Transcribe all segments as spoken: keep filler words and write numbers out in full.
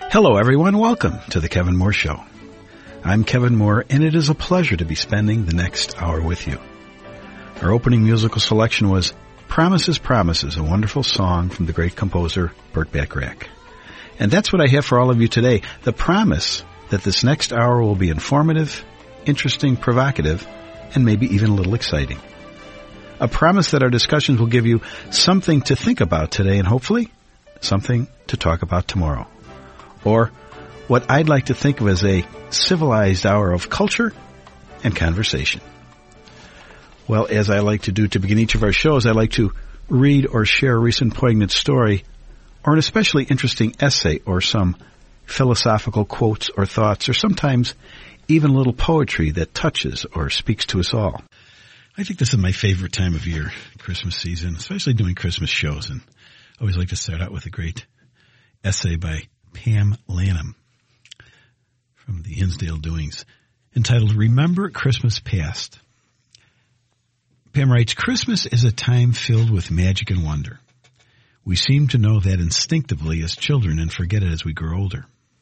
Hello, everyone. Welcome to the Kevin Moore Show. I'm Kevin Moore, and it is a pleasure to be spending the next hour with you. Our opening musical selection was Promises, Promises, a wonderful song from the great composer Burt Bacharach. And that's what I have for all of you today, the promise that this next hour will be informative, interesting, provocative, and maybe even a little exciting. A promise that our discussions will give you something to think about today and hopefully something to talk about tomorrow. Or what I'd like to think of as a civilized hour of culture and conversation. Well, as I like to do to begin each of our shows, I like to read or share a recent poignant story or an especially interesting essay or some philosophical quotes or thoughts or sometimes even a little poetry that touches or speaks to us all. I think this is my favorite time of year, Christmas season, especially doing Christmas shows. And I always like to start out with a great essay by Pam Lanham from the Hinsdale Doings entitled Remember Christmas Past. Pam writes, Christmas is a time filled with magic and wonder. We seem to know that instinctively as children and forget it as we grow older.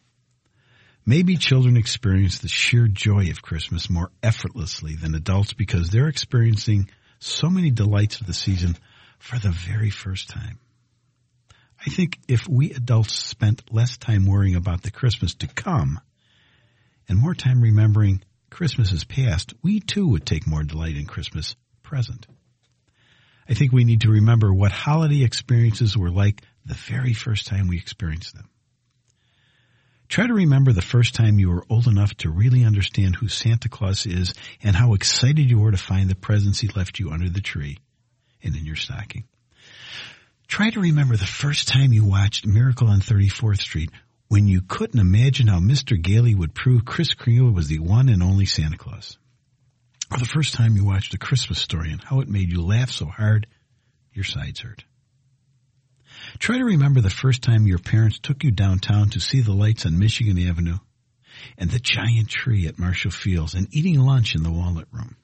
Maybe children experience the sheer joy of Christmas more effortlessly than adults because they're experiencing so many delights of the season for the very first time. I think if we adults spent less time worrying about the Christmas to come and more time remembering Christmases past, we too would take more delight in Christmas present. I think we need to remember what holiday experiences were like the very first time we experienced them. Try to remember the first time you were old enough to really understand who Santa Claus is and how excited you were to find the presents he left you under the tree and in your stocking. Try to remember the first time you watched Miracle on thirty-fourth Street when you couldn't imagine how Mister Gailey would prove Kris Kringle was the one and only Santa Claus. Or the first time you watched A Christmas Story and how it made you laugh so hard your sides hurt. Try to remember the first time your parents took you downtown to see the lights on Michigan Avenue and the giant tree at Marshall Fields and eating lunch in the Walnut Room.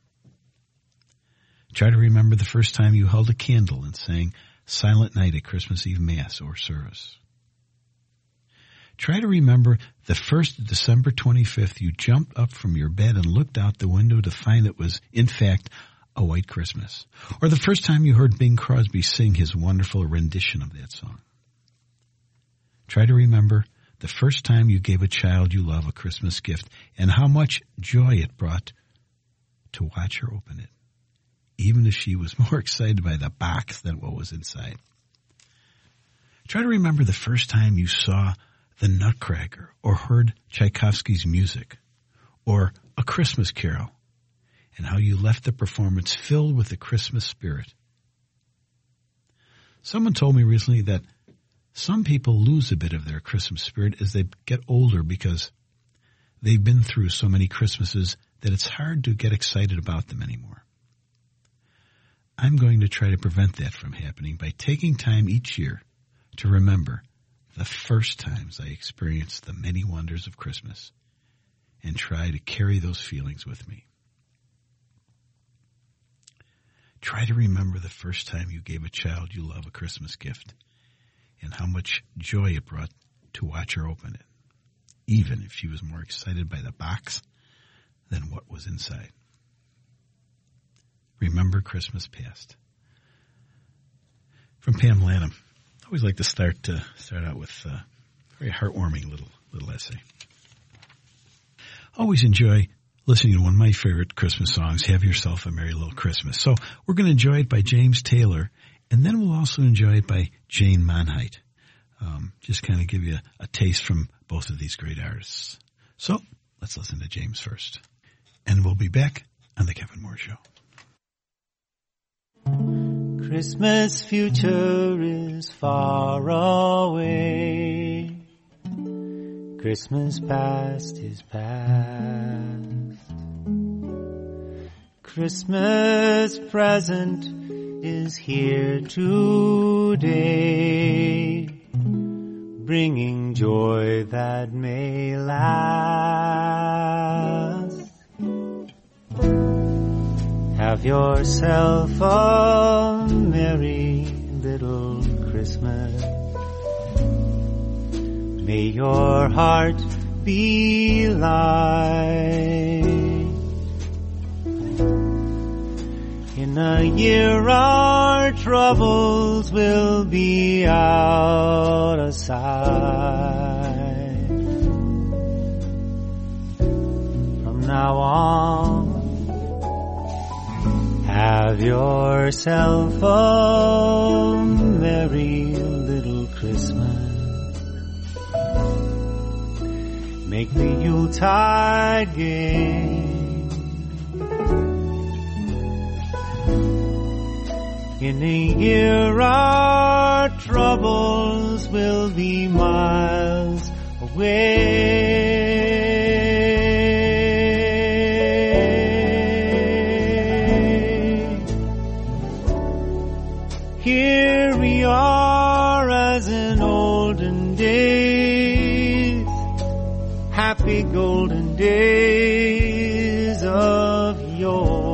Try to remember the first time you held a candle and sang Silent Night at Christmas Eve Mass or service. Try to remember the first December twenty-fifth you jumped up from your bed and looked out the window to find it was, in fact, a white Christmas. Or the first time you heard Bing Crosby sing his wonderful rendition of that song. Try to remember the first time you gave a child you love a Christmas gift and how much joy it brought to watch her open it, even if she was more excited by the box than what was inside. Try to remember the first time you saw The Nutcracker or heard Tchaikovsky's music or A Christmas Carol and how you left the performance filled with the Christmas spirit. Someone told me recently that some people lose a bit of their Christmas spirit as they get older because they've been through so many Christmases that it's hard to get excited about them anymore. I'm going to try to prevent that from happening by taking time each year to remember the first times I experienced the many wonders of Christmas and try to carry those feelings with me. Try to remember the first time you gave a child you love a Christmas gift and how much joy it brought to watch her open it, even if she was more excited by the box than what was inside. Remember Christmas past. From Pam Lanham. I always like to start uh, start out with uh, a very heartwarming little little essay. Always enjoy listening to one of my favorite Christmas songs, Have Yourself a Merry Little Christmas. So we're going to enjoy it by James Taylor, and then we'll also enjoy it by Jane Monheit. Um, just kind of give you a, a taste from both of these great artists. So let's listen to James first. And we'll be back on The Kevin Moore Show. Christmas future is far away. Christmas past is past. Christmas present is here today, bringing joy that may last. Have yourself a merry little Christmas. May your heart be light. In a year our troubles will be out of sight. From now on, have yourself a merry little Christmas. Make the Yuletide gay. In a year our troubles will be miles away. Here we are as in olden days, happy golden days of yore.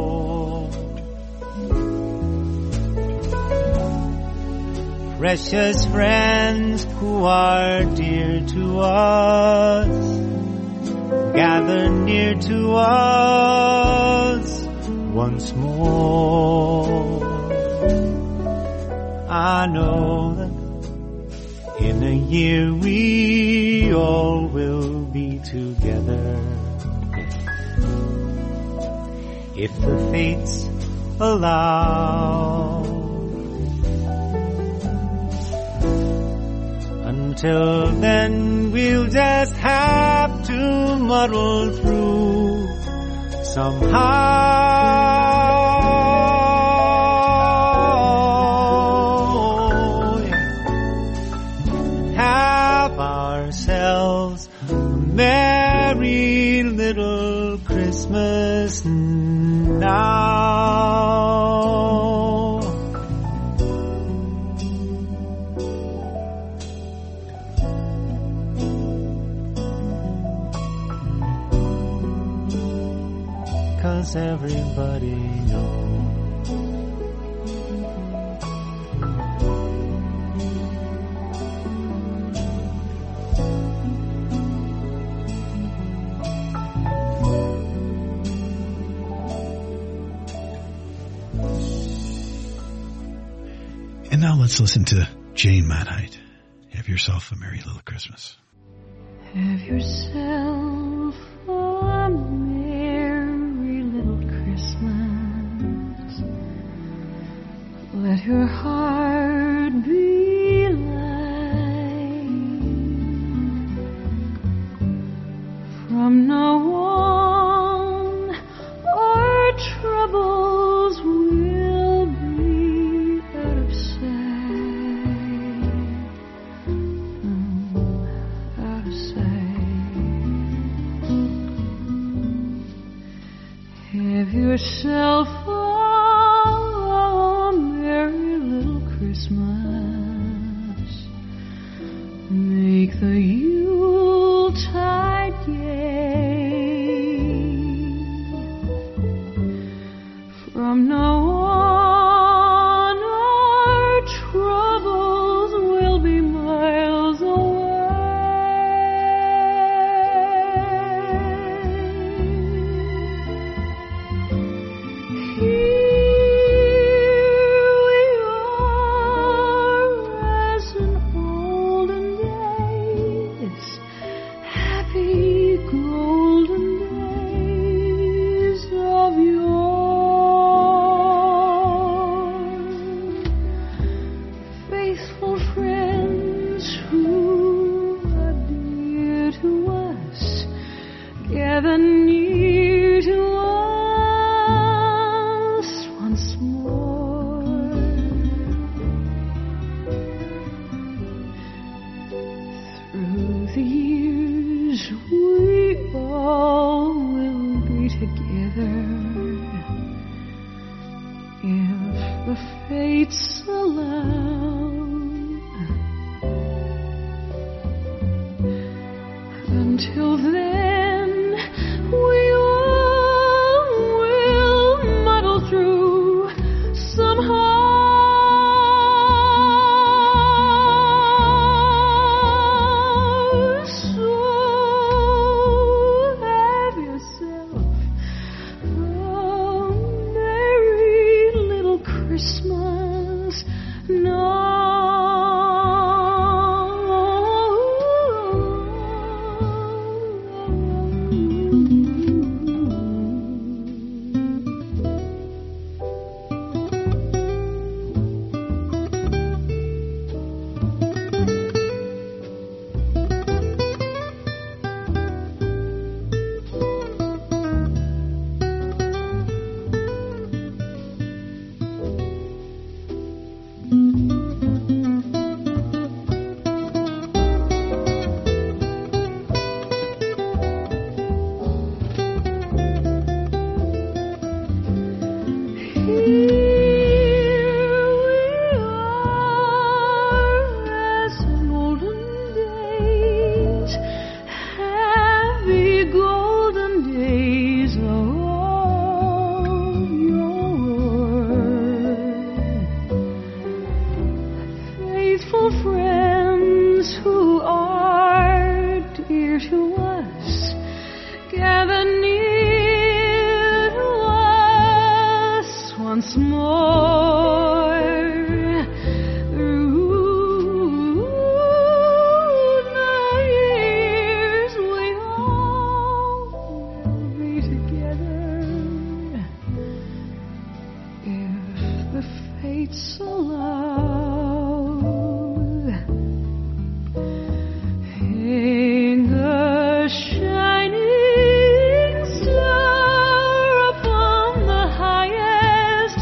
Precious friends who are dear to us, gather near to us once more. I know that in a year we all will be together, if the fates allow. Until then we'll just have to muddle through somehow. Have ourselves a merry little Christmas now. 'Cause everybody knows And now let's listen to Jane Manheit. Have yourself a merry little Christmas. Have yourself a merry little Christmas. Let your heart be light. From now on, our troubles will be out of sight. Oh, out of sight. Have yourself a merry little Christmas. Make the Yuletide gay. From now on, our troubles will be miles away. Here we are as in olden days, friends who are dear to us, gather near to us once more. Through the years we all will be together, if the fates allow. Hang a shining star upon the highest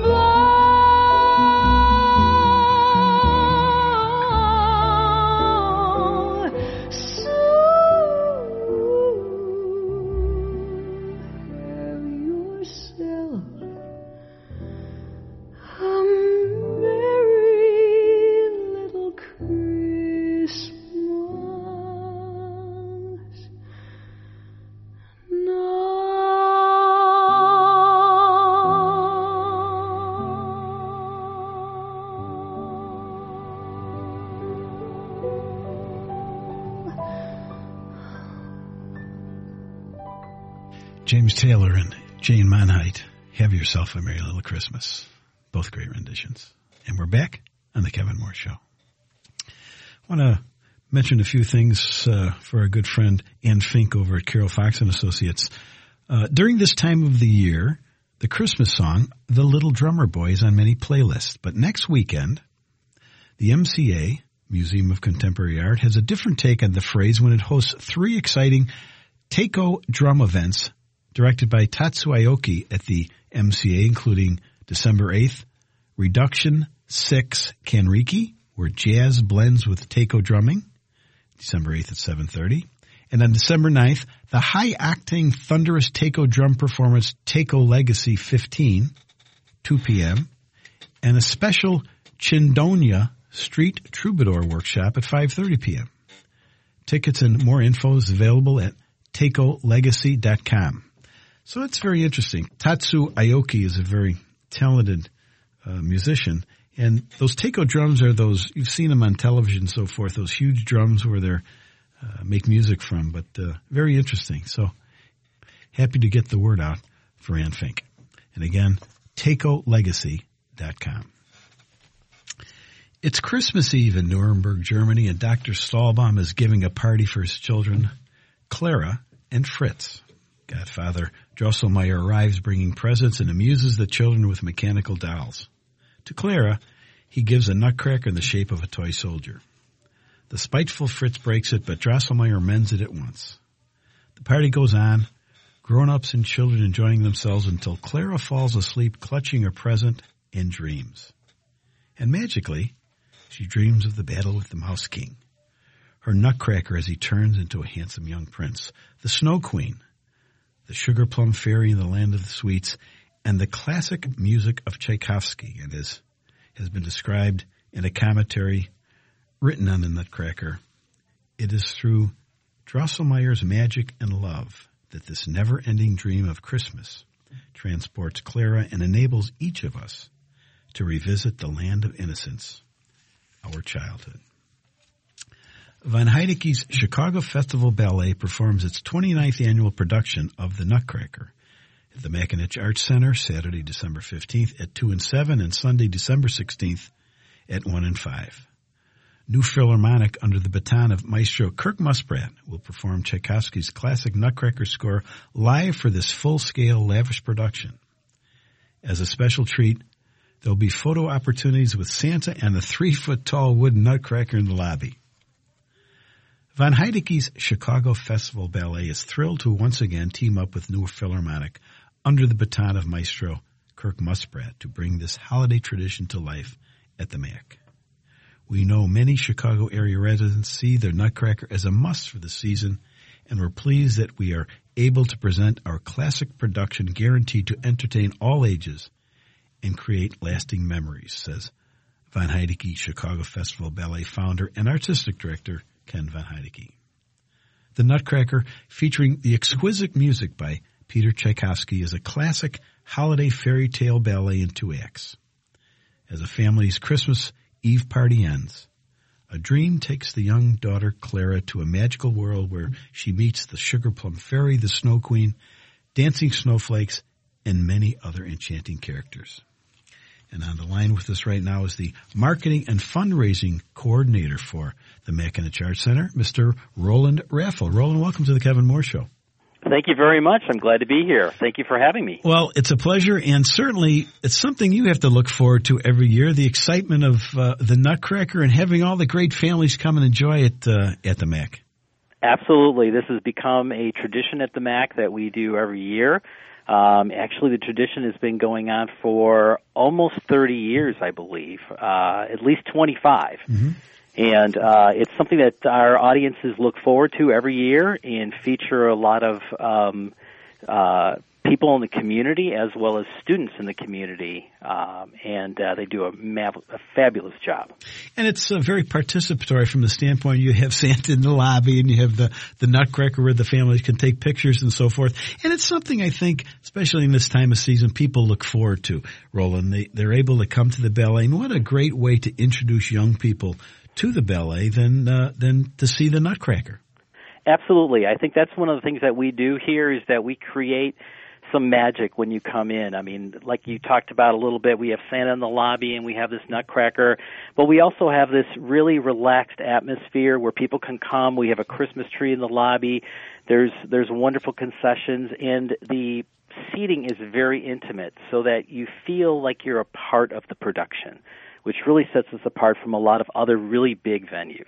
bough. Soon have yourself a merry little Christmas. James Taylor and Jane Monheit, Have Yourself a Merry Little Christmas. Both great renditions. And we're back on the Kevin Moore Show. I want to mention a few things uh, for our good friend Ann Fink over at Carol Fox and Associates. Uh, during this time of the year, the Christmas song, The Little Drummer Boy, is on many playlists. But next weekend, the M C A, Museum of Contemporary Art, has a different take on the phrase when it hosts three exciting Taiko drum events directed by Tatsu Aoki at the M C A, including December eighth, Reduction six Kanriki, where jazz blends with Taiko drumming, December eighth at seven thirty. And on December ninth, the high-octane thunderous Taiko drum performance Taiko Legacy fifteen, two p.m., and a special Chindonia Street Troubadour workshop at five thirty p.m. Tickets and more info is available at taiko legacy dot com. So it's very interesting. Tatsu Aoki is a very talented uh, musician, and those Taiko drums are those, you've seen them on television and so forth, those huge drums where they're uh, make music from, but uh, very interesting. So happy to get the word out for Ann Fink. And again, taiko legacy dot com. It's Christmas Eve in Nuremberg, Germany, and Doctor Stahlbaum is giving a party for his children, Clara and Fritz. Godfather Drosselmeyer arrives bringing presents and amuses the children with mechanical dolls. To Clara, he gives a nutcracker in the shape of a toy soldier. The spiteful Fritz breaks it, but Drosselmeyer mends it at once. The party goes on, grown-ups and children enjoying themselves until Clara falls asleep clutching her present and dreams. And magically, she dreams of the battle with the Mouse King, her nutcracker as he turns into a handsome young prince, the Snow Queen, the Sugar Plum Fairy in the Land of the Sweets, and the classic music of Tchaikovsky, and as has been described in a commentary written on the Nutcracker, it is through Drosselmeyer's magic and love that this never-ending dream of Christmas transports Clara and enables each of us to revisit the land of innocence, our childhood. Von Heideke's Chicago Festival Ballet performs its twenty-ninth annual production of The Nutcracker at the Mackinac Arts Center, Saturday, December fifteenth at two and seven, and Sunday, December sixteenth at one and five. New Philharmonic, under the baton of Maestro Kirk Muspratt, will perform Tchaikovsky's classic Nutcracker score live for this full-scale, lavish production. As a special treat, there will be photo opportunities with Santa and the three-foot-tall wooden Nutcracker in the lobby. Von Heideke's Chicago Festival Ballet is thrilled to once again team up with New Philharmonic under the baton of Maestro Kirk Muspratt to bring this holiday tradition to life at the Mac. We know many Chicago area residents see their Nutcracker as a must for the season, and we're pleased that we are able to present our classic production guaranteed to entertain all ages and create lasting memories, says Von Heideke Chicago Festival Ballet founder and artistic director Ken Von Heideke. The Nutcracker, featuring the exquisite music by Peter Tchaikovsky, is a classic holiday fairy tale ballet in two acts. As a family's Christmas Eve party ends, A dream takes the young daughter Clara to a magical world where she meets the Sugar Plum Fairy, the Snow Queen, dancing snowflakes, and many other enchanting characters. And on the line with us right now is the Marketing and Fundraising Coordinator for the Mackinac Arts Center, Mister Roland Raffel. Roland, welcome to the Kevin Moore Show. Thank you very much. I'm glad to be here. Thank you for having me. Well, it's a pleasure, and certainly it's something you have to look forward to every year, the excitement of uh, the Nutcracker and having all the great families come and enjoy it uh, at the Mac. Absolutely. This has become a tradition at the Mac that we do every year. Um, actually, the tradition has been going on for almost thirty years, I believe, uh, at least twenty-five. Mm-hmm. And uh, it's something that our audiences look forward to every year and feature a lot of um, uh, people in the community as well as students in the community, um, and uh, they do a, mav- a fabulous job. And it's uh, very participatory from the standpoint you have Santa in the lobby and you have the, the Nutcracker where the families can take pictures and so forth. And it's something I think, especially in this time of season, people look forward to, Roland. They, they're able to come to the ballet, and what a great way to introduce young people to the ballet than uh, than to see the Nutcracker. Absolutely. I think that's one of the things that we do here is that we create some magic when you come in. I mean, like you talked about a little bit, we have Santa in the lobby and we have this Nutcracker, but we also have this really relaxed atmosphere where people can come. We have a Christmas tree in the lobby. There's there's wonderful concessions, and the seating is very intimate so that you feel like you're a part of the production, which really sets us apart from a lot of other really big venues.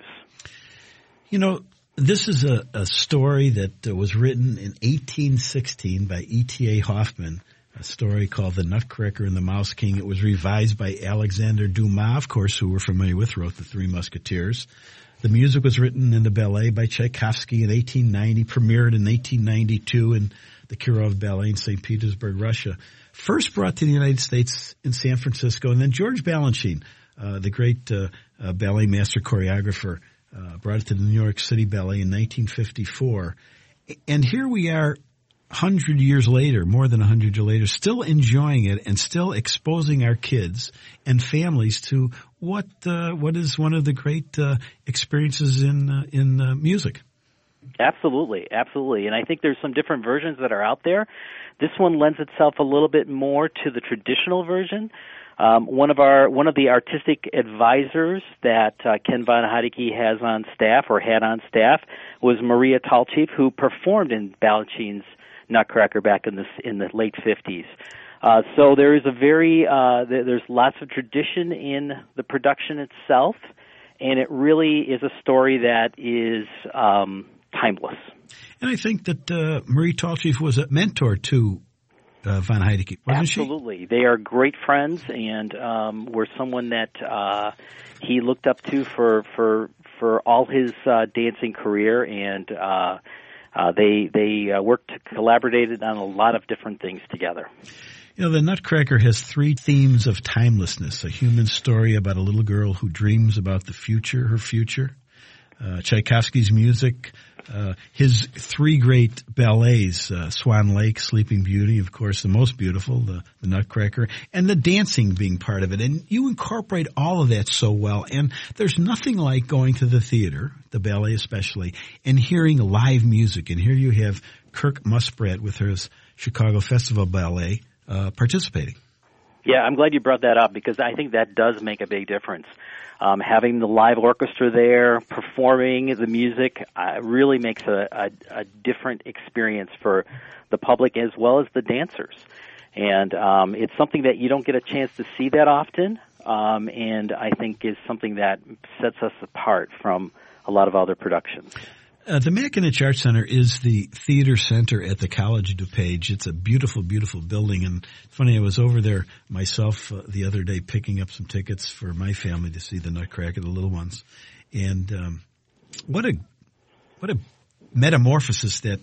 You know, this is a, a story that uh, was written in eighteen sixteen by E T A Hoffman, a story called The Nutcracker and the Mouse King. It was revised by Alexander Dumas, of course, who we're familiar with, wrote The Three Musketeers. The music was written in the ballet by Tchaikovsky in eighteen ninety, premiered in eighteen ninety-two in the Kirov Ballet in Saint Petersburg, Russia. First brought to the United States in San Francisco, and then George Balanchine, uh, the great uh, uh, ballet master choreographer, uh, brought it to the New York City Ballet in nineteen fifty-four. And here we are, a hundred years later, more than a hundred years later, still enjoying it and still exposing our kids and families to what uh, what is one of the great uh, experiences in uh, in uh, music. Absolutely, absolutely. And I think there's some different versions that are out there. This one lends itself a little bit more to the traditional version. Um, one of our one of the artistic advisors that uh, Ken Von Heidecke has on staff or had on staff was Maria Tallchief, who performed in Balanchine's Nutcracker back in the in the late fifties. Uh, so there is a very uh, there's lots of tradition in the production itself, and it really is a story that is um, timeless. And I think that uh, Marie Tallchief was a mentor to uh, Von Heidecke, wasn't Absolutely. she? Absolutely. They are great friends, and um, were someone that uh, he looked up to for for, for all his uh, dancing career, and uh, uh, they they uh, worked, collaborated on a lot of different things together. You know, the Nutcracker has three themes of timelessness: a human story about a little girl who dreams about the future, her future. Uh, Tchaikovsky's music, uh, his three great ballets, uh, Swan Lake, Sleeping Beauty, of course, the most beautiful, the, the Nutcracker, and the dancing being part of it. And you incorporate all of that so well. And there's nothing like going to the theater, the ballet especially, and hearing live music. And here you have Kirk Muspratt with his Chicago Festival Ballet uh, participating. Yeah, I'm glad you brought that up because I think that does make a big difference. Um, having the live orchestra there, performing the music, uh, really makes a, a, a different experience for the public as well as the dancers. And um, it's something that you don't get a chance to see that often, um, and I think is something that sets us apart from a lot of other productions. Uh, the Mackinac Arts Center is the theater center at the College of DuPage. It's a beautiful, beautiful building. And it's funny, I was over there myself uh, the other day picking up some tickets for my family to see the Nutcracker, the little ones. And um, what a what a metamorphosis that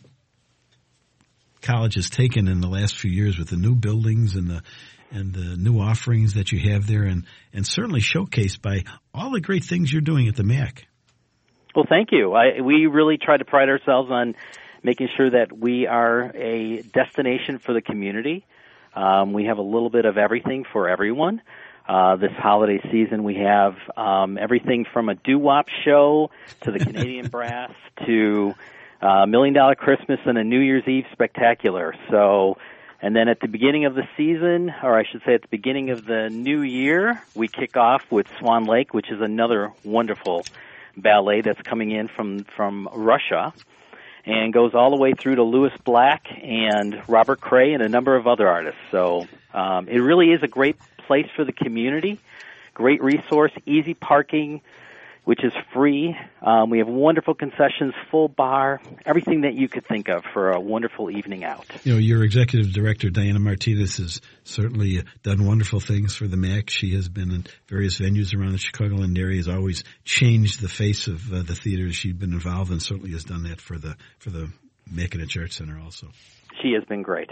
college has taken in the last few years with the new buildings and the and the new offerings that you have there, and, and certainly showcased by all the great things you're doing at the Mac. Well, thank you. I, we really try to pride ourselves on making sure that we are a destination for the community. Um, we have a little bit of everything for everyone. uh, this holiday season. We have um, everything from a doo-wop show to the Canadian Brass to uh, Million Dollar Christmas and a New Year's Eve spectacular. So, and then at the beginning of the season, or I should say at the beginning of the new year, we kick off with Swan Lake, which is another wonderful ballet that's coming in from, from Russia, and goes all the way through to Louis Black and Robert Cray and a number of other artists. So um, it really is a great place for the community, great resource, easy parking, which is free. Um, we have wonderful concessions, full bar, everything that you could think of for a wonderful evening out. You know, your executive director, Diana Martinez, has certainly done wonderful things for the M A C. She has been in various venues around the Chicagoland area, has always changed the face of uh, the theaters she's been involved in, certainly has done that for the for the Makinich Arts Center also. She has been great.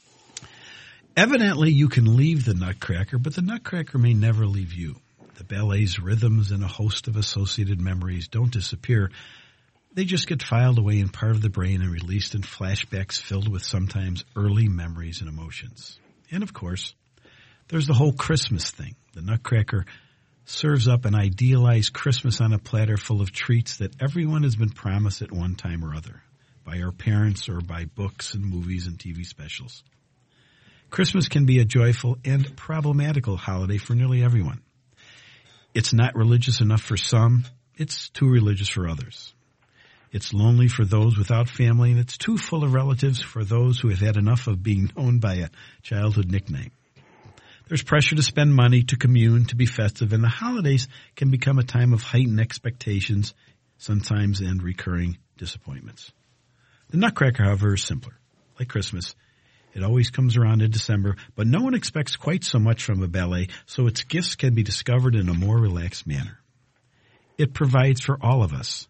Evidently, you can leave the Nutcracker, but the Nutcracker may never leave you. The ballet's rhythms and a host of associated memories don't disappear. They just get filed away in part of the brain and released in flashbacks filled with sometimes early memories and emotions. And of course, there's the whole Christmas thing. The Nutcracker serves up an idealized Christmas on a platter full of treats that everyone has been promised at one time or other, by our parents or by books and movies and T V specials. Christmas can be a joyful and problematical holiday for nearly everyone. It's not religious enough for some. It's too religious for others. It's lonely for those without family, and it's too full of relatives for those who have had enough of being known by a childhood nickname. There's pressure to spend money, to commune, to be festive, and the holidays can become a time of heightened expectations, sometimes and recurring disappointments. The Nutcracker, however, is simpler. Like Christmas, it always comes around in December, but no one expects quite so much from a ballet, so its gifts can be discovered in a more relaxed manner. It provides for all of us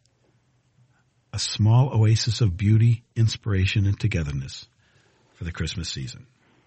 a small oasis of beauty, inspiration, and togetherness for the Christmas season.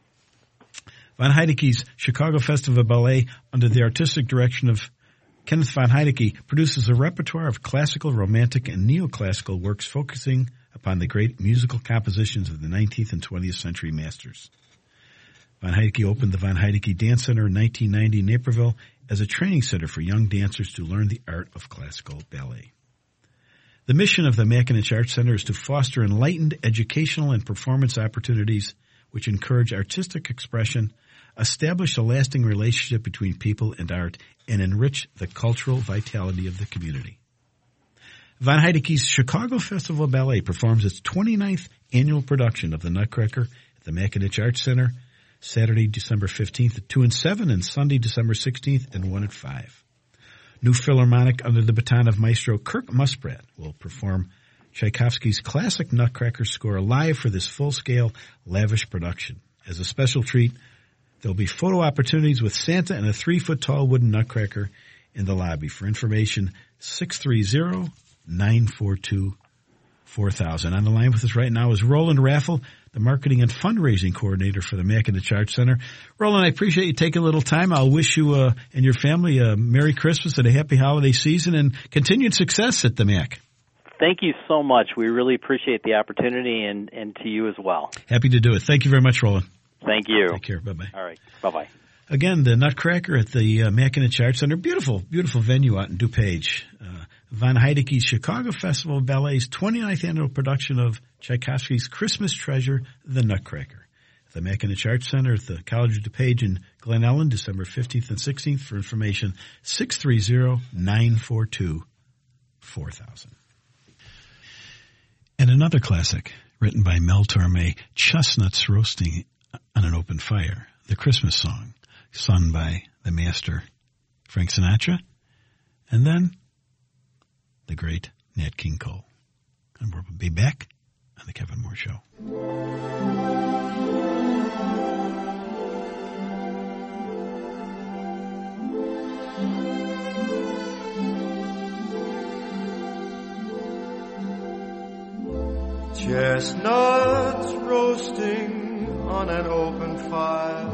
Von Heideke's Chicago Festival of Ballet, under the artistic direction of Kenneth von Heideke, produces a repertoire of classical, romantic, and neoclassical works focusing upon the great musical compositions of the nineteenth and twentieth century masters. Von Heideke opened the Von Heideke Dance Center in nineteen ninety in Naperville as a training center for young dancers to learn the art of classical ballet. The mission of the Makinich Arts Center is to foster enlightened educational and performance opportunities which encourage artistic expression, establish a lasting relationship between people and art, and enrich the cultural vitality of the community. Von Heideke's Chicago Festival of Ballet performs its twenty-ninth annual production of the Nutcracker at the Makinich Arts Center, Saturday, December fifteenth at two and seven, and Sunday, December sixteenth at one and five. New Philharmonic, under the baton of Maestro Kirk Musprat, will perform Tchaikovsky's classic Nutcracker score live for this full-scale, lavish production. As a special treat, there will be photo opportunities with Santa and a three-foot-tall wooden Nutcracker in the lobby. For information, six three zero, nine four two, four thousand. On the line with us right now is Roland Raffel, the marketing and fundraising coordinator for the Makinich Arts Center. Roland, I appreciate you taking a little time. I'll wish you uh, and your family a Merry Christmas and a happy holiday season and continued success at the M A C. Thank you so much. We really appreciate the opportunity, and, and to you as well. Happy to do it. Thank you very much, Roland. Thank you. Take care. Bye-bye. All right. Bye-bye. Again, the Nutcracker at the uh, Makinich Arts Center. Beautiful, beautiful venue out in DuPage. Uh, Von Heideke's Chicago Festival of Ballet's twenty-ninth annual production of Tchaikovsky's Christmas treasure, The Nutcracker. The Makinich Arts Center at the College of DuPage in Glen Ellen, December fifteenth and sixteenth. For information, six three zero, nine four two, four thousand. And another classic, written by Mel Torme, Chestnuts Roasting on an Open Fire, the Christmas song, sung by the master Frank Sinatra, and then the great Nat King Cole. And we'll be back on the Kevin Moore Show. Chestnuts roasting on an open fire,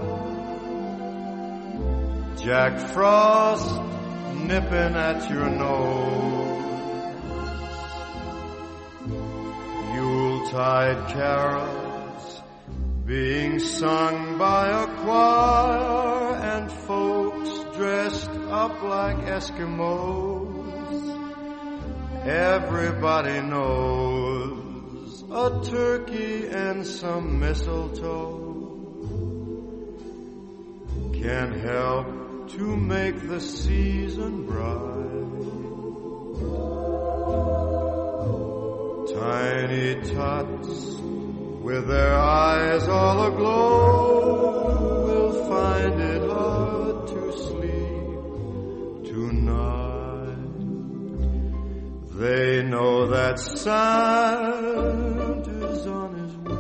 Jack Frost nipping at your nose, Yuletide carols being sung by a choir, and folks dressed up like Eskimos. Everybody knows a turkey and some mistletoe can help to make the season bright. Tiny tots with their eyes all aglow will find it hard to sleep tonight. They know that Santa's on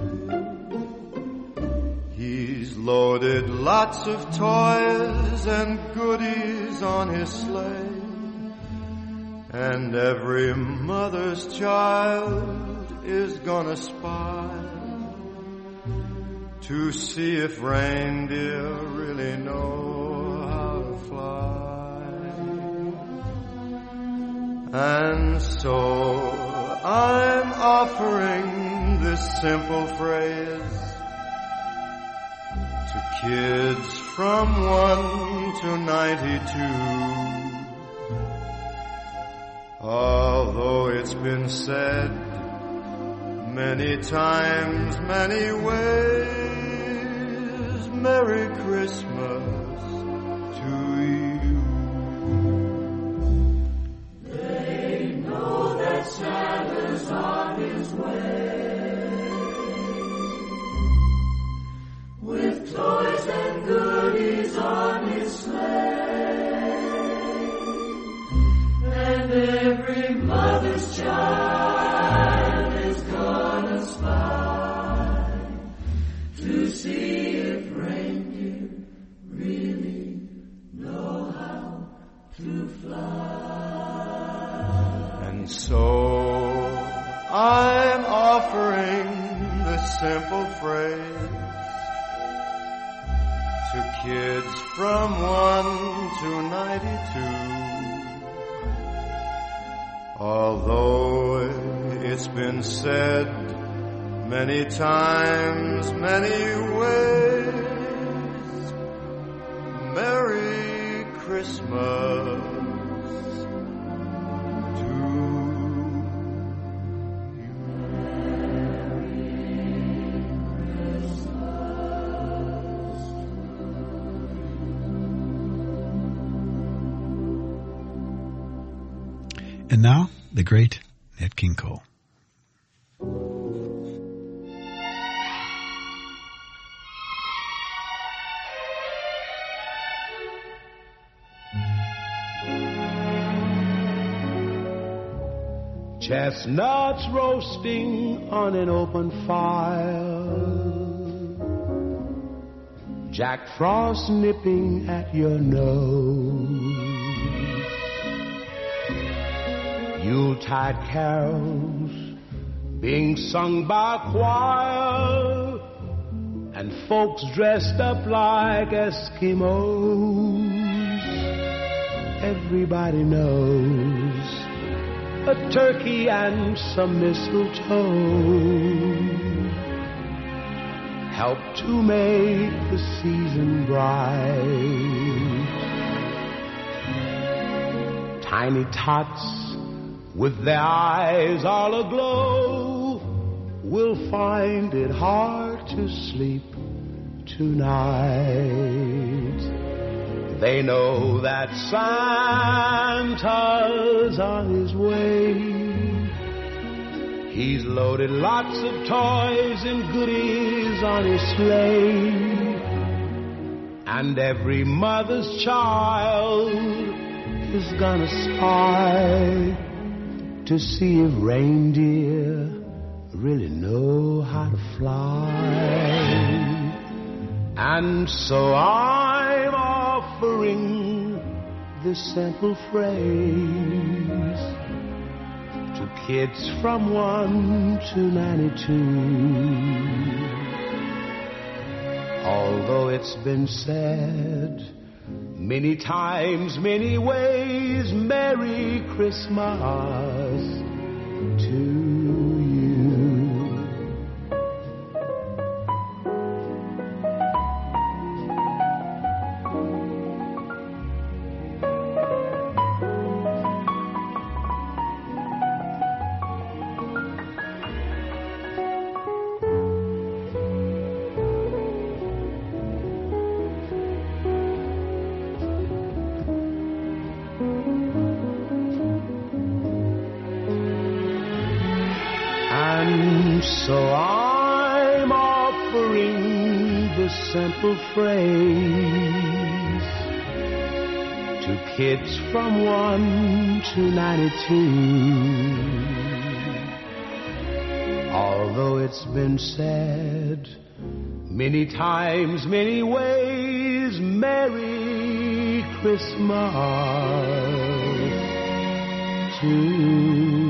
his way. He's loaded lots of toys and goodies on his sleigh. And every mother's child is gonna spy to see if reindeer really know how to fly. And so I'm offering this simple phrase to kids from one to ninety-two. Although it's been said many times, many ways, Merry Christmas to you. They know that Santa's on his way, with toys and goodies on his sleigh, and every mother's child is gonna spy to see if reindeer really know how to fly. And so I'm offering this simple phrase to kids from one to ninety-two. Although it's been said many times, many ways, Merry Christmas to you. And now, the great Nat King Cole. Chestnuts roasting on an open fire, Jack Frost nipping at your nose, Yuletide carols being sung by a choir, and folks dressed up like Eskimos. Everybody knows a turkey and some mistletoe help to make the season bright. Tiny tots with their eyes all aglow will find it hard to sleep tonight. They know that Santa's on his way. He's loaded lots of toys and goodies on his sleigh, and every mother's child is gonna spy to see if reindeer really know how to fly. And so I'm offering this simple phrase to kids from one to ninety-two. Although it's been said many times, many ways, Merry Christmas to you. So I'm offering this simple phrase to kids from one to ninety-two. Although it's been said many times, many ways, Merry Christmas to you.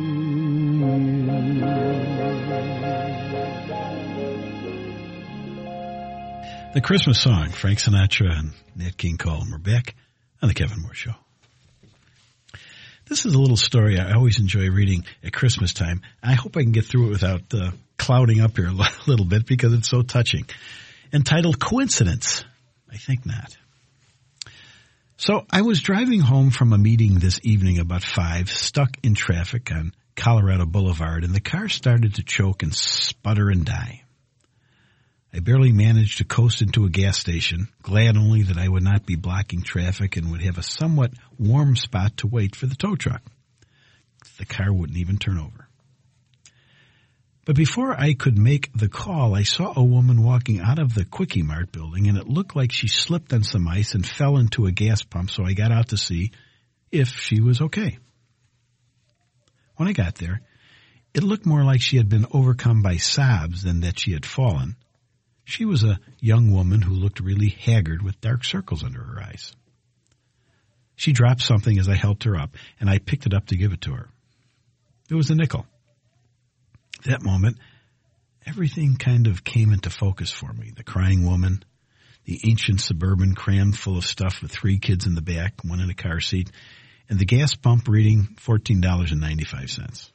The Christmas song, Frank Sinatra and Nat King Cole. We're back on the Kevin Moore Show. This is a little story I always enjoy reading at Christmas time. I hope I can get through it without uh, clouding up here a little bit because it's so touching. Entitled Coincidence. I think not. So I was driving home from a meeting this evening about five, stuck in traffic on Colorado Boulevard, and the car started to choke and sputter and die. I barely managed to coast into a gas station, glad only that I would not be blocking traffic and would have a somewhat warm spot to wait for the tow truck. The car wouldn't even turn over. But before I could make the call, I saw a woman walking out of the Quickie Mart building, and it looked like she slipped on some ice and fell into a gas pump, so I got out to see if she was okay. When I got there, it looked more like she had been overcome by sobs than that she had fallen. She was a young woman who looked really haggard with dark circles under her eyes. She dropped something as I helped her up, and I picked it up to give it to her. It was a nickel. At that moment, everything kind of came into focus for me. The crying woman, the ancient Suburban crammed full of stuff with three kids in the back, one in a car seat, and the gas pump reading fourteen dollars and ninety-five cents.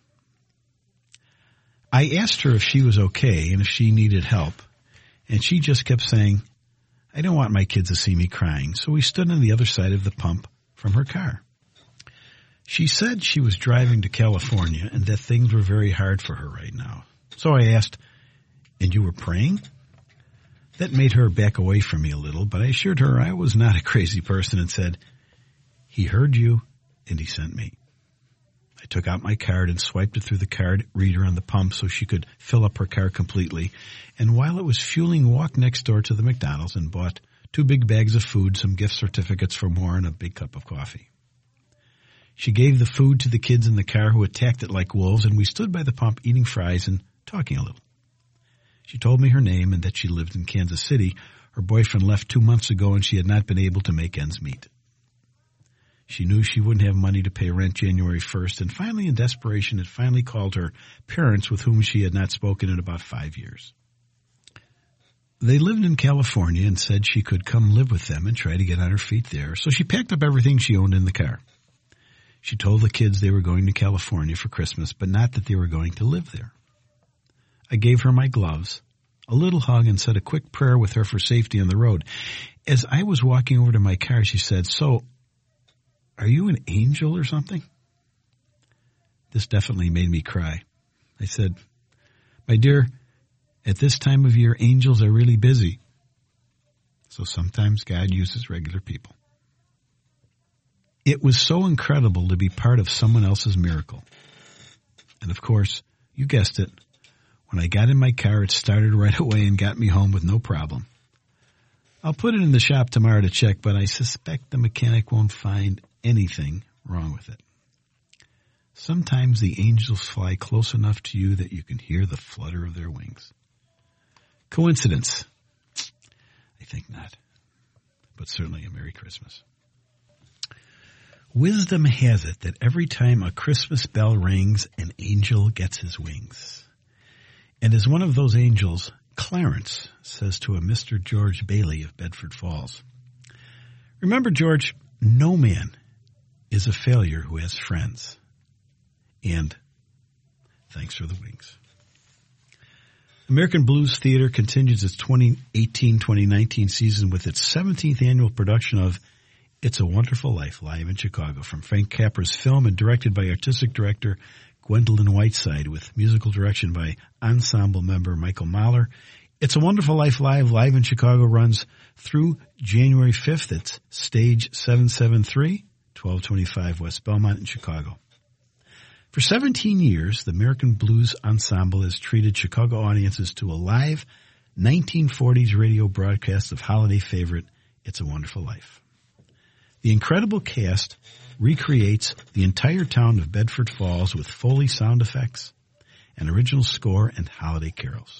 I asked her if she was okay and if she needed help. And she just kept saying, I don't want my kids to see me crying. So we stood on the other side of the pump from her car. She said she was driving to California and that things were very hard for her right now. So I asked, and you were praying? That made her back away from me a little, but I assured her I was not a crazy person and said, he heard you and he sent me. I took out my card and swiped it through the card reader on the pump so she could fill up her car completely. And while it was fueling, walked next door to the McDonald's and bought two big bags of food, some gift certificates for more, and a big cup of coffee. She gave the food to the kids in the car who attacked it like wolves, and we stood by the pump eating fries and talking a little. She told me her name and that she lived in Kansas City. Her boyfriend left two months ago and she had not been able to make ends meet. She knew she wouldn't have money to pay rent January first, and finally, in desperation, had finally called her parents with whom she had not spoken in about five years. They lived in California and said she could come live with them and try to get on her feet there, so she packed up everything she owned in the car. She told the kids they were going to California for Christmas, but not that they were going to live there. I gave her my gloves, a little hug, and said a quick prayer with her for safety on the road. As I was walking over to my car, she said, so, are you an angel or something? This definitely made me cry. I said, my dear, at this time of year, angels are really busy. So sometimes God uses regular people. It was so incredible to be part of someone else's miracle. And of course, you guessed it, when I got in my car, it started right away and got me home with no problem. I'll put it in the shop tomorrow to check, but I suspect the mechanic won't find anything wrong with it. Sometimes the angels fly close enough to you that you can hear the flutter of their wings. Coincidence? I think not, but certainly a Merry Christmas. Wisdom has it that every time a Christmas bell rings, an angel gets his wings. And as one of those angels, Clarence says to a Mister George Bailey of Bedford Falls, remember, George, no man is a failure who has friends. And thanks for the wings. American Blues Theater continues its twenty eighteen twenty nineteen season with its seventeenth annual production of It's a Wonderful Life live in Chicago, from Frank Capra's film and directed by artistic director Gwendolyn Whiteside, with musical direction by ensemble member Michael Mahler. It's a Wonderful Life live live in Chicago runs through January fifth. It's stage seven seventy-three, twelve twenty-five West Belmont in Chicago. For seventeen years, the American Blues Ensemble has treated Chicago audiences to a live nineteen forties radio broadcast of holiday favorite It's a Wonderful Life. The incredible cast recreates the entire town of Bedford Falls with Foley sound effects, an original score, and holiday carols.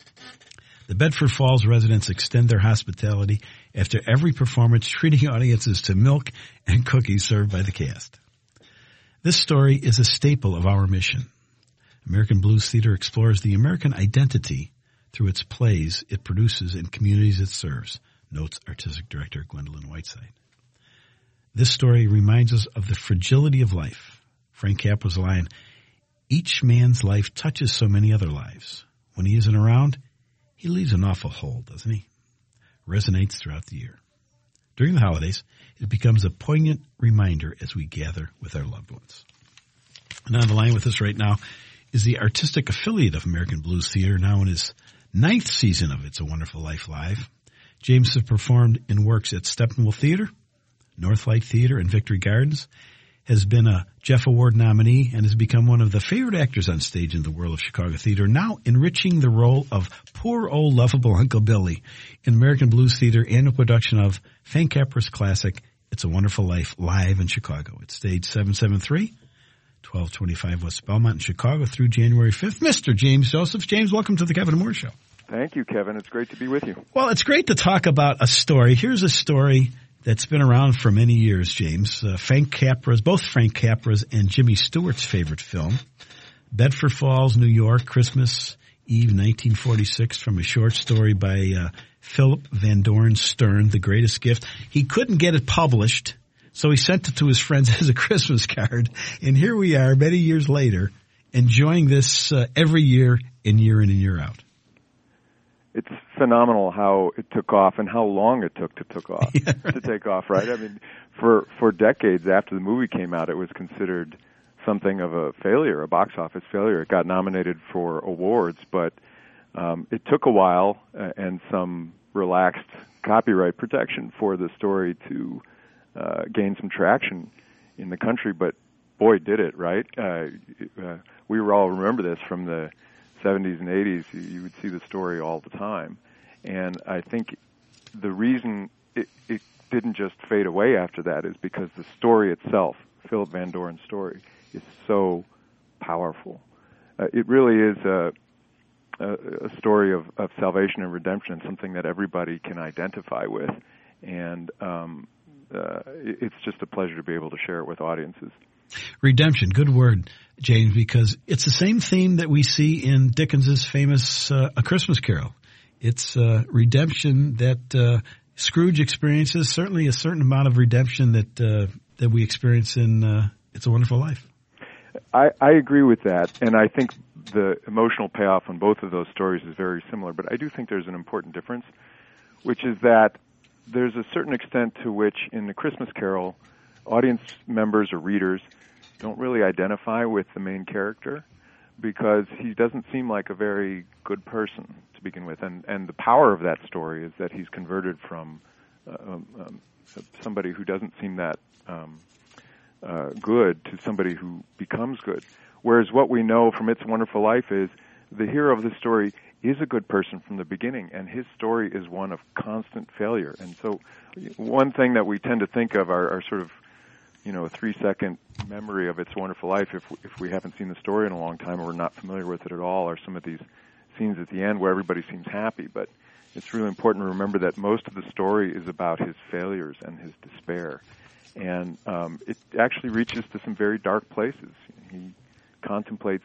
The Bedford Falls residents extend their hospitality after every performance, treating audiences to milk and cookies served by the cast. This story is a staple of our mission. American Blues Theater explores the American identity through its plays it produces and communities it serves, notes Artistic Director Gwendolyn Whiteside. This story reminds us of the fragility of life. Frank Capra's line, "Each man's life touches so many other lives. When he isn't around, he leaves an awful hole, doesn't he?" resonates throughout the year. During the holidays, it becomes a poignant reminder as we gather with our loved ones. And on the line with us right now is the artistic affiliate of American Blues Theater, now in his ninth season of It's a Wonderful Life Live. James has performed in works at Steppenwolf Theater, Northlight Theater, and Victory Gardens, has been a Jeff Award nominee, and has become one of the favorite actors on stage in the world of Chicago theater, now enriching the role of poor old lovable Uncle Billy in American Blues Theater and a production of Frank Capra's classic It's a Wonderful Life live in Chicago. It's stage seven seventy-three, twelve twenty-five West Belmont in Chicago through January fifth. Mister James Joseph. James, welcome to the Kevin Moore Show. Thank you, Kevin. It's great to be with you. Well, it's great to talk about a story. Here's a story that's been around for many years, James. Uh, Frank Capra's, both Frank Capra's and Jimmy Stewart's favorite film, Bedford Falls, New York, Christmas Eve, nineteen forty-six, from a short story by uh, Philip Van Doren Stern, The Greatest Gift. He couldn't get it published, so he sent it to his friends as a Christmas card. And here we are, many years later, enjoying this uh, every year and year in and year out. It's phenomenal how it took off and how long it took to took off yeah, right. to take off, right? I mean, for for decades after the movie came out, it was considered something of a failure, a box office failure. It got nominated for awards, but um, it took a while uh, and some relaxed copyright protection for the story to uh, gain some traction in the country. But boy, did it, right? Uh, uh, we all remember this from the seventies and eighties. You would see the story all the time. And I think the reason it, it didn't just fade away after that is because the story itself, Philip Van Doren's story, is so powerful. Uh, it really is a, a, a story of, of salvation and redemption, something that everybody can identify with. And um, uh, it's just a pleasure to be able to share it with audiences. Redemption, good word, James, because it's the same theme that we see in Dickens's famous uh, A Christmas Carol. It's uh, redemption that uh, Scrooge experiences, certainly a certain amount of redemption that uh, that we experience in uh, It's a Wonderful Life. I, I agree with that, and I think the emotional payoff on both of those stories is very similar, but I do think there's an important difference, which is that there's a certain extent to which in The Christmas Carol, audience members or readers don't really identify with the main character because he doesn't seem like a very good person to begin with. And, and the power of that story is that he's converted from uh, um, somebody who doesn't seem that um, uh, good to somebody who becomes good. Whereas what we know from It's a Wonderful Life is the hero of the story is a good person from the beginning, and his story is one of constant failure. And so one thing that we tend to think of are, are sort of you know, a three-second memory of It's a Wonderful Life, if if we haven't seen the story in a long time or we're not familiar with it at all, are some of these scenes at the end where everybody seems happy. But it's really important to remember that most of the story is about his failures and his despair. And um, it actually reaches to some very dark places. He contemplates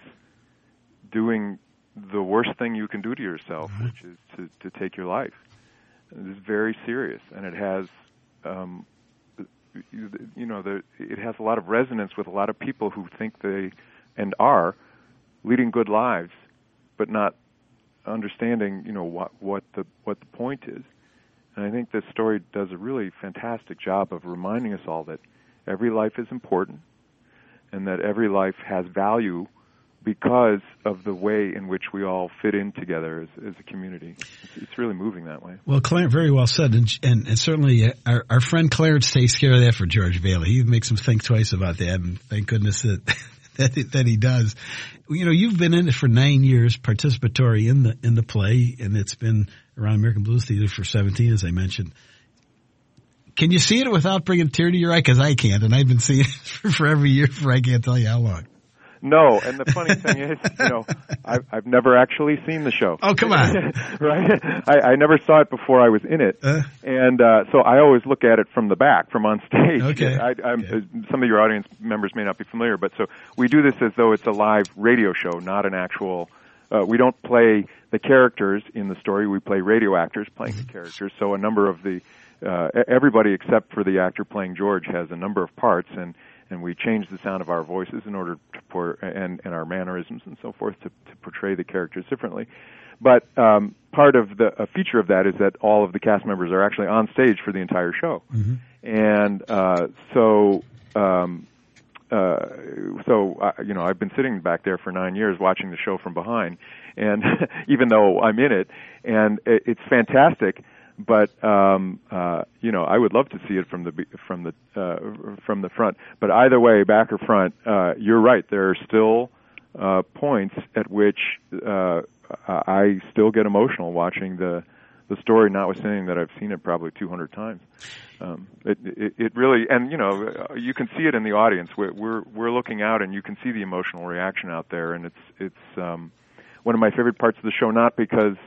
doing the worst thing you can do to yourself, mm-hmm. which is to, to take your life. This is very serious, and it has... Um, You, you know, the, it has a lot of resonance with a lot of people who think they and are leading good lives, but not understanding, you know, what what the what the point is. And I think this story does a really fantastic job of reminding us all that every life is important, and that every life has value because of the way in which we all fit in together as, as a community. It's, it's really moving that way. Well, Clarence, very well said, and, and, and certainly our, our friend Clarence takes care of that for George Bailey. He makes him think twice about that, and thank goodness that that that he does. You know, you've been in it for nine years, participatory in the in the play, and it's been around American Blues Theater for seventeen, as I mentioned. Can you see it without bringing a tear to your eye? Because I can't, and I've been seeing it for, for every year for I can't tell you how long. No, and the funny thing is, you know, I've, I've never actually seen the show. Oh, come on. Right? I, I never saw it before I was in it. Uh, and uh, so I always look at it from the back, from on stage. Okay. I, I'm, okay. Some of your audience members may not be familiar, but so we do this as though it's a live radio show, not an actual... Uh, we don't play the characters in the story. We play radio actors playing mm-hmm. the characters. So a number of the... Uh, everybody except for the actor playing George has a number of parts, and and we change the sound of our voices in order to pour, and, and our mannerisms and so forth to, to portray the characters differently. But um, part of the a feature of that is that all of the cast members are actually on stage for the entire show, mm-hmm. and uh, so um, uh, so uh, you know I've been sitting back there for nine years watching the show from behind, and even though I'm in it, and it, it's fantastic. But um, uh, you know, I would love to see it from the from the uh, from the front. But either way, back or front, uh, you're right. There are still uh, points at which uh, I still get emotional watching the the story, notwithstanding that I've seen it probably two hundred times. Um, it, it, it really, and you know, you can see it in the audience. We're, we're we're looking out, and you can see the emotional reaction out there. And it's it's um, one of my favorite parts of the show, not because.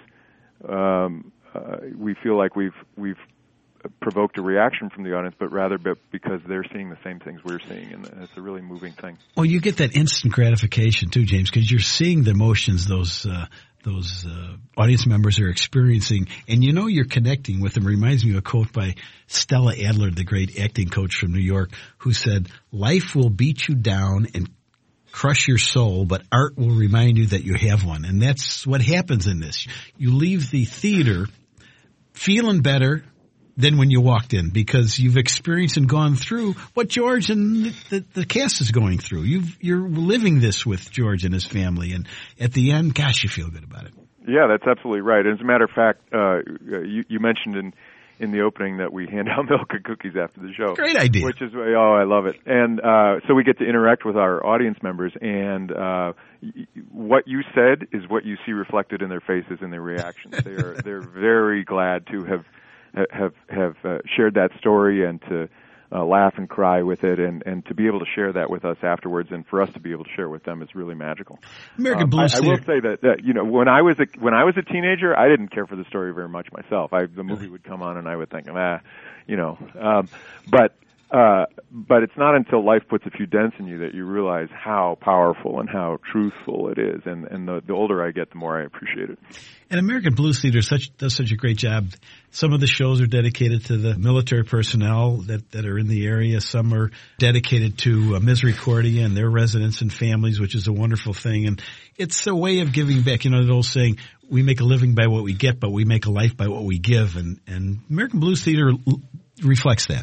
Um, Uh, we feel like we've we've provoked a reaction from the audience, but rather because they're seeing the same things we're seeing, and it's a really moving thing. Well, you get that instant gratification too, James, because you're seeing the emotions those uh, those uh, audience members are experiencing, and you know you're connecting with them. It reminds me of a quote by Stella Adler, the great acting coach from New York, who said, "Life will beat you down and crush your soul, but art will remind you that you have one." And that's what happens in this. You leave the theater feeling better than when you walked in, because you've experienced and gone through what George and the, the, the cast is going through. You've, you're living this with George and his family, and at the end, gosh, you feel good about it. Yeah, that's absolutely right. As a matter of fact, uh, you, you mentioned in in the opening that we hand out milk and cookies after the show. Great idea. Which is, oh, I love it. And uh, so we get to interact with our audience members, and uh, y- what you said is what you see reflected in their faces and their reactions. They are they're very glad to have have have uh, shared that story and to uh, laugh and cry with it, and, and to be able to share that with us afterwards, and for us to be able to share it with them is really magical. American um, Blues I, I will say that, that you know when I was a when I was a teenager, I didn't care for the story very much myself. I, the movie would come on, and I would think, ah, you know, um, but. Uh, but it's not until life puts a few dents in you that you realize how powerful and how truthful it is. And, and the, the older I get, the more I appreciate it. And American Blues Theater such, does such a great job. Some of the shows are dedicated to the military personnel that, that are in the area. Some are dedicated to uh, Misericordia and their residents and families, which is a wonderful thing. And it's a way of giving back. You know, the old saying, we make a living by what we get, but we make a life by what we give. And, and American Blues Theater l- reflects that.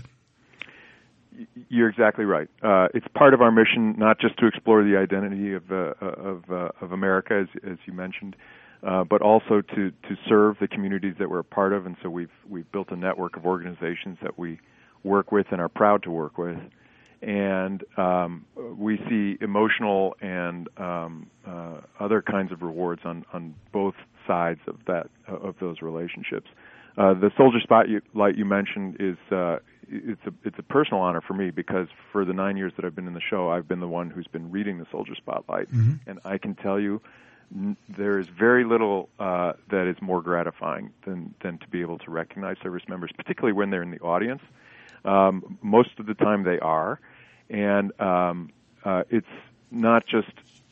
You're exactly right. Uh, it's part of our mission, not just to explore the identity of uh, of, uh, of America, as, as you mentioned, uh, but also to, to serve the communities that we're a part of. And so we've we've built a network of organizations that we work with and are proud to work with. And um, we see emotional and um, uh, other kinds of rewards on, on both sides of that of those relationships. Uh, the Soldier Spotlight you mentioned is uh, it's a it's a personal honor for me, because for the nine years that I've been in the show, I've been the one who's been reading the Soldier Spotlight, mm-hmm. and I can tell you n- there is very little uh, that is more gratifying than than to be able to recognize service members, particularly when they're in the audience. Um, most of the time they are, and um, uh, it's not just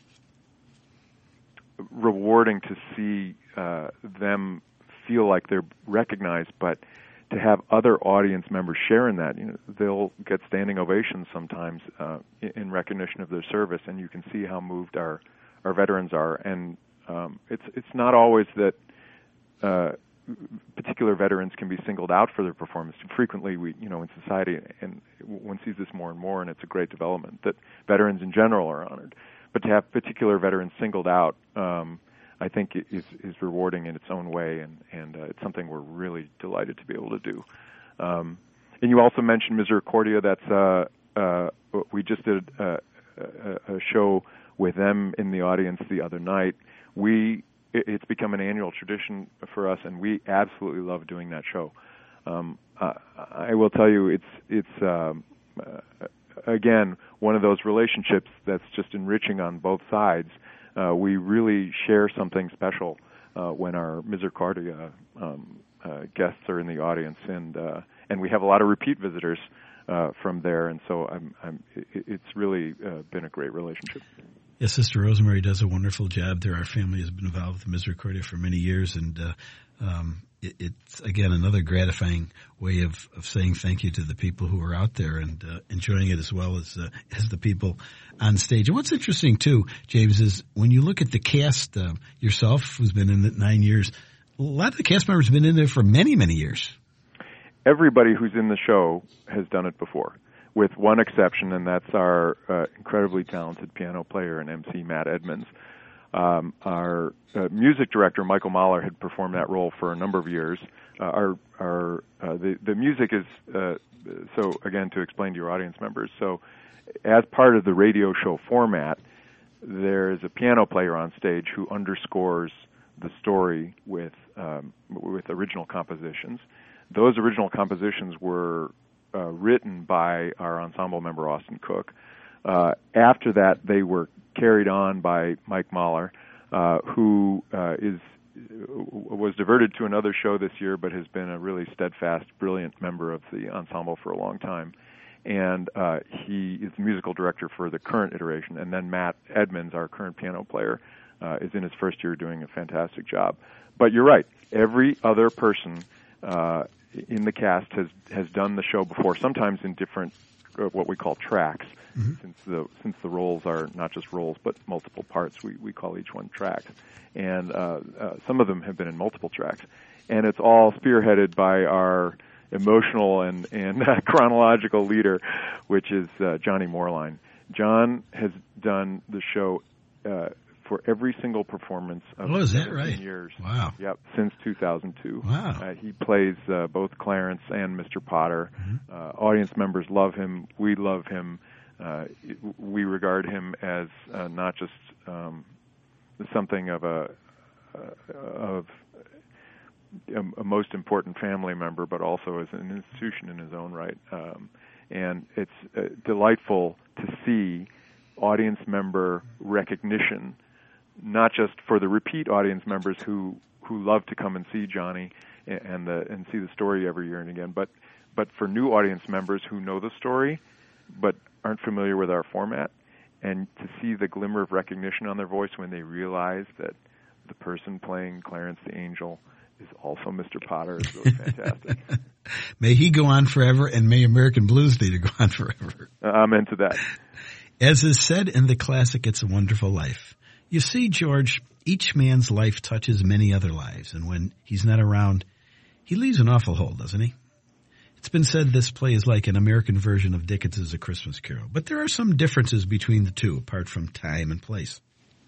rewarding to see uh, them feel like they're recognized, but to have other audience members share in that. You know, they'll get standing ovations sometimes uh, in recognition of their service, and you can see how moved our, our veterans are. And um, it's it's not always that uh, particular veterans can be singled out for their performance. Frequently, we you know in society, and one sees this more and more, and it's a great development that veterans in general are honored. But to have particular veterans singled out, um, I think is is rewarding in its own way, and and uh, it's something we're really delighted to be able to do. Um, and you also mentioned Misericordia. That's uh, uh, we just did uh, a, a show with them in the audience the other night. We it's become an annual tradition for us, and we absolutely love doing that show. Um, uh, I will tell you, it's it's um, uh, again one of those relationships that's just enriching on both sides. Uh, we really share something special uh, when our Misericordia um, uh, guests are in the audience, and uh, and we have a lot of repeat visitors uh, from there, and so I'm, I'm, it's really uh, been a great relationship. Yes, Sister Rosemary does a wonderful job there. Our family has been involved with Misericordia for many years, and uh, um, it, it's, again, another gratifying way of, of saying thank you to the people who are out there and uh, enjoying it as well as uh, as the people on stage. And what's interesting, too, James, is when you look at the cast, uh, yourself, who's been in it nine years, a lot of the cast members have been in there for many, many years. Everybody who's in the show has done it before, with one exception, and that's our uh, incredibly talented piano player and M C, Matt Edmonds. Um, our uh, music director, Michael Mahler, had performed that role for a number of years. Uh, our our uh, the, the music is, uh, so again, to explain to your audience members, so as part of the radio show format, there's a piano player on stage who underscores the story with um, with original compositions. Those original compositions were Uh, written by our ensemble member, Austin Cook. Uh, after that, they were carried on by Mike Mahler, uh, who uh, is was diverted to another show this year, but has been a really steadfast, brilliant member of the ensemble for a long time. And uh, he is the musical director for the current iteration. And then Matt Edmonds, our current piano player, uh, is in his first year doing a fantastic job. But you're right. Every other person uh, in the cast has has done the show before, sometimes in different uh, what we call tracks. Mm-hmm. Since the since the roles are not just roles but multiple parts, we, we call each one tracks. And uh, uh, some of them have been in multiple tracks. And it's all spearheaded by our emotional and, and uh, chronological leader, which is uh, Johnny Moorline. John has done the show uh, for every single performance of oh, is that right? years. Wow. Yep, since two thousand two. Wow. Uh, he plays uh, both Clarence and Mister Potter. Mm-hmm. Uh, audience members love him. We love him. Uh, we regard him as uh, not just um, something of a uh, of a, a most important family member, but also as an institution in his own right. Um, and it's uh, delightful to see audience member recognition, not just for the repeat audience members who, who love to come and see Johnny and the and see the story every year and again, but but for new audience members who know the story but aren't familiar with our format, and to see the glimmer of recognition on their voice when they realize that the person playing Clarence the Angel is also Mister Potter is really fantastic. May he go on forever, and may American Blues Theater go on forever. I'm into that. As is said in the classic It's a Wonderful Life, you see, George, each man's life touches many other lives, and when he's not around, he leaves an awful hole, doesn't he? It's been said this play is like an American version of Dickens's A Christmas Carol, but there are some differences between the two, apart from time and place.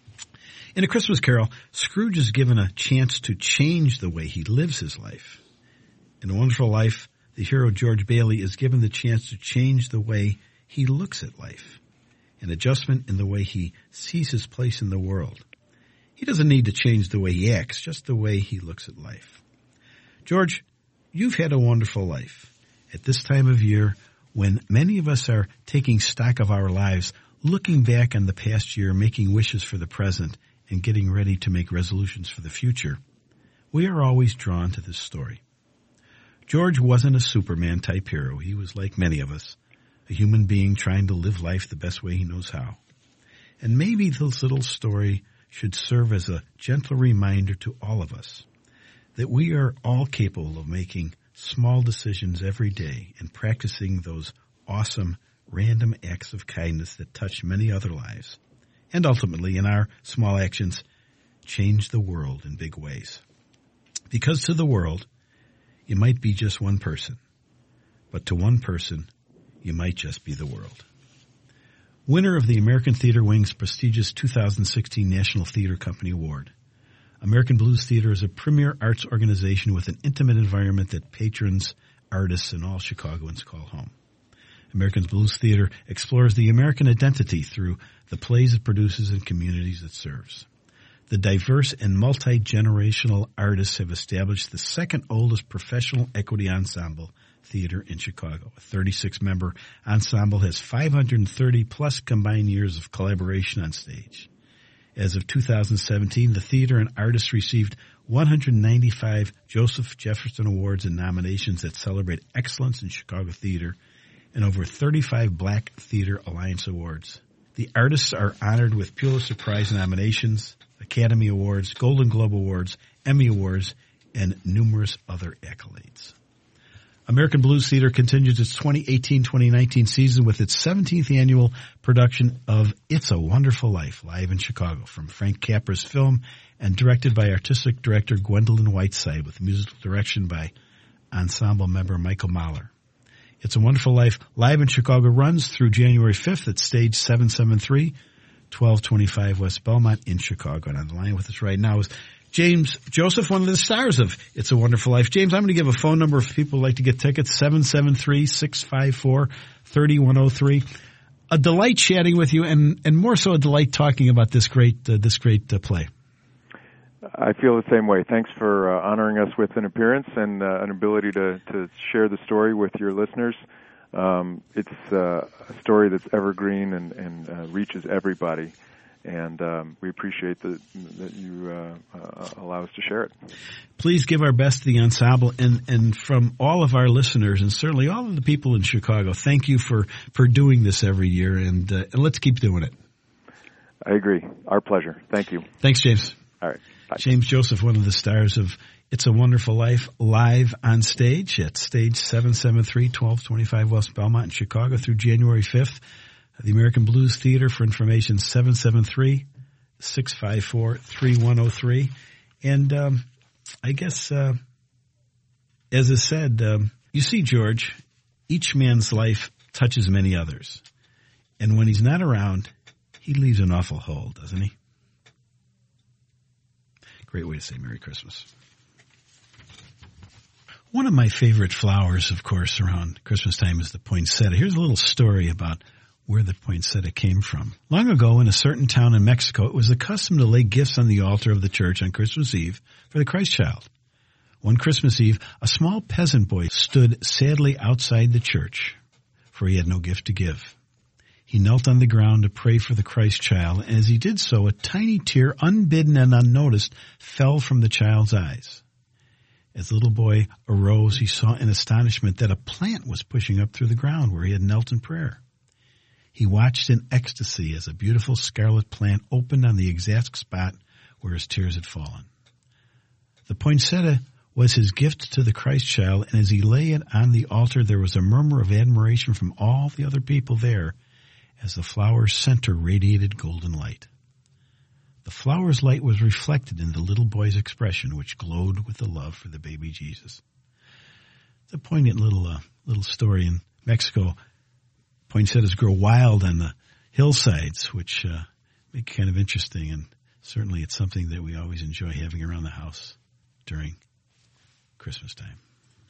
In A Christmas Carol, Scrooge is given a chance to change the way he lives his life. In A Wonderful Life, the hero George Bailey is given the chance to change the way he looks at life, an adjustment in the way he sees his place in the world. He doesn't need to change the way he acts, just the way he looks at life. George, you've had a wonderful life. At this time of year, when many of us are taking stock of our lives, looking back on the past year, making wishes for the present, and getting ready to make resolutions for the future, we are always drawn to this story. George wasn't a Superman type hero. He was like many of us, a human being trying to live life the best way he knows how. And maybe this little story should serve as a gentle reminder to all of us that we are all capable of making small decisions every day and practicing those awesome random acts of kindness that touch many other lives, and ultimately, in our small actions, change the world in big ways. Because to the world, you might be just one person, but to one person, you might just be the world. Winner of the American Theater Wing's prestigious two thousand sixteen National Theater Company Award, American Blues Theater is a premier arts organization with an intimate environment that patrons, artists, and all Chicagoans call home. American Blues Theater explores the American identity through the plays it produces and communities it serves. The diverse and multi-generational artists have established the second oldest professional equity ensemble theater in Chicago. A thirty-six member ensemble has five hundred thirty plus combined years of collaboration on stage. As of two thousand seventeen, the theater and artists received one hundred ninety-five Joseph Jefferson Awards and nominations that celebrate excellence in Chicago theater, and over thirty-five Black Theater Alliance Awards. The artists are honored with Pulitzer Prize nominations, Academy Awards, Golden Globe Awards, Emmy Awards, and numerous other accolades. American Blues Theater continues its twenty eighteen twenty nineteen season with its seventeenth annual production of It's a Wonderful Life, live in Chicago, from Frank Capra's film and directed by artistic director Gwendolyn Whiteside, with musical direction by ensemble member Michael Mahler. It's a Wonderful Life, live in Chicago, runs through January fifth at Stage seven seventy-three, twelve twenty-five West Belmont in Chicago. And on the line with us right now is James Joseph, one of the stars of It's a Wonderful Life. James, I'm going to give a phone number if people would like to get tickets, seven seven three, six five four, three one zero three. A delight chatting with you, and, and more so a delight talking about this great uh, this great uh, play. I feel the same way. Thanks for uh, honoring us with an appearance and uh, an ability to, to share the story with your listeners. Um, it's uh, a story that's evergreen and, and uh, reaches everybody. And um, we appreciate the, that you uh, uh, allow us to share it. Please give our best to the ensemble, and, and from all of our listeners, and certainly all of the people in Chicago, thank you for, for doing this every year, and, uh, and let's keep doing it. I agree. Our pleasure. Thank you. Thanks, James. All right. Bye. James Joseph, one of the stars of It's a Wonderful Life, live on stage at Stage seven seventy-three, twelve twenty-five West Belmont in Chicago through January fifth. The American Blues Theater. For information, seven seven three, six five four, three one zero three. And um, I guess, uh, as I said, um, you see, George, each man's life touches many others. And when he's not around, he leaves an awful hole, doesn't he? Great way to say Merry Christmas. One of my favorite flowers, of course, around Christmas time is the poinsettia. Here's a little story about where the poinsettia came from. Long ago, in a certain town in Mexico, it was the custom to lay gifts on the altar of the church on Christmas Eve for the Christ child. One Christmas Eve, a small peasant boy stood sadly outside the church, for he had no gift to give. He knelt on the ground to pray for the Christ child, and as he did so, a tiny tear, unbidden and unnoticed, fell from the child's eyes. As the little boy arose, he saw in astonishment that a plant was pushing up through the ground where he had knelt in prayer. He watched in ecstasy as a beautiful scarlet plant opened on the exact spot where his tears had fallen. The poinsettia was his gift to the Christ child, and as he lay it on the altar, there was a murmur of admiration from all the other people there as the flower's center radiated golden light. The flower's light was reflected in the little boy's expression, which glowed with the love for the baby Jesus. It's a poignant little uh, little story. In Mexico, poinsettias grow wild on the hillsides, which uh, make it kind of interesting, and certainly it's something that we always enjoy having around the house during Christmas time.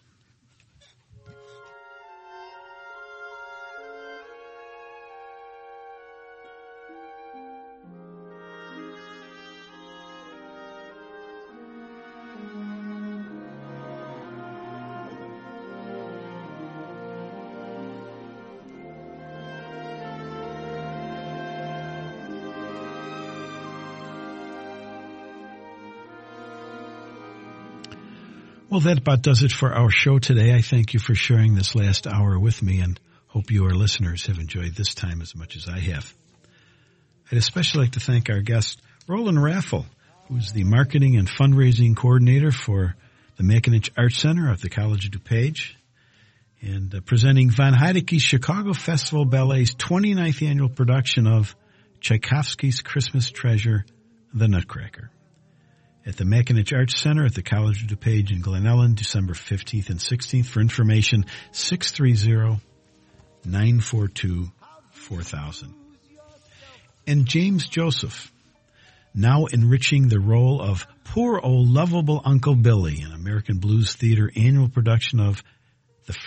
Well, that about does it for our show today. I thank you for sharing this last hour with me, and hope you, our listeners, have enjoyed this time as much as I have. I'd especially like to thank our guest, Roland Raffel, who's the marketing and fundraising coordinator for the Mackinac Arts Center at the College of DuPage, and uh, presenting Von Heideke's Chicago Festival Ballet's twenty-ninth annual production of Tchaikovsky's Christmas Treasure, The Nutcracker, at the Mackinac Arts Center at the College of DuPage in Glen Ellen, December fifteenth and sixteenth. For information, six three zero, nine four two, four thousand. And James Joseph, now enriching the role of poor old lovable Uncle Billy in American Blues Theater annual production of the Frank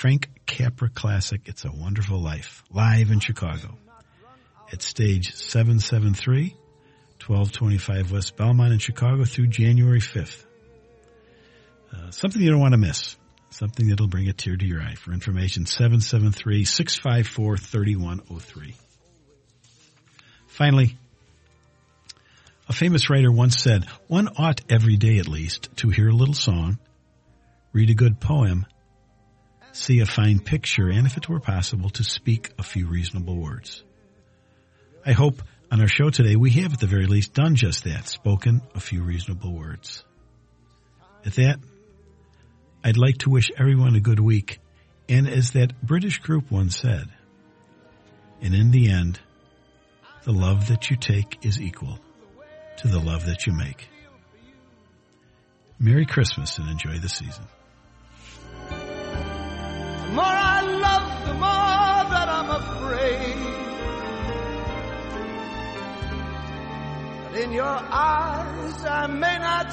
Capra Classic, It's a Wonderful Life, live in Chicago at stage seven seventy-three, twelve twenty-five West Belmont in Chicago through January fifth. Uh, something you don't want to miss. Something that'll bring a tear to your eye. For information, seven seven three, six five four, three one zero three. Finally, a famous writer once said, one ought every day at least to hear a little song, read a good poem, see a fine picture, and if it were possible, to speak a few reasonable words. I hope on our show today we have at the very least done just that, spoken a few reasonable words. At that, I'd like to wish everyone a good week, and as that British group once said, and in the end, the love that you take is equal to the love that you make. Merry Christmas and enjoy the season. The more I love, the more that I'm afraid. But in your eyes I may not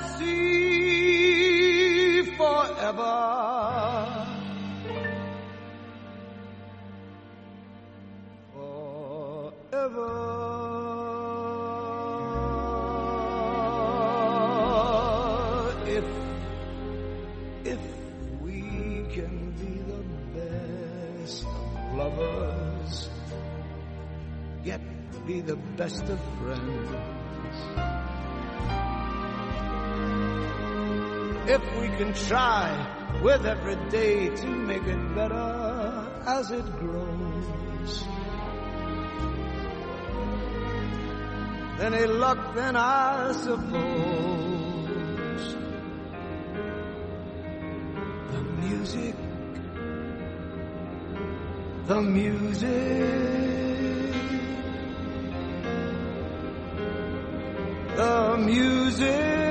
see forever. Forever. If, if we can be the best of lovers, yet be the best of friends. If we can try with every day to make it better as it grows. Any luck then I suppose. The music, the music, the music